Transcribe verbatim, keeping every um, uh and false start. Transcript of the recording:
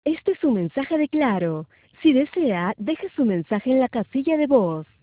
Este es un mensaje de Claro. Si desea, deje su mensaje en la casilla de voz.